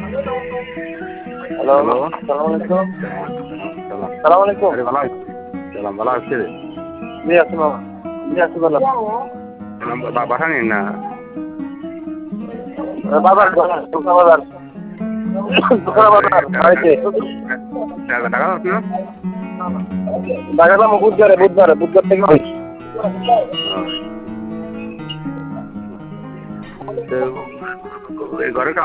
Hello, hello. সালাম আলাইকুম। সালাম। সালাম আলাইকুম। আরে ভালো আছি। সালাম ভালো আছি রে। জি আছি মামা। জি আছি বলো। বাসা নেই না? বাজার বাজার দুকা বাজার। দুকা বাজার বাড়িতে। টাকা দাও না? বাজারটা বুধবারে বুধবার থেকে হয়। তো এই ঘরে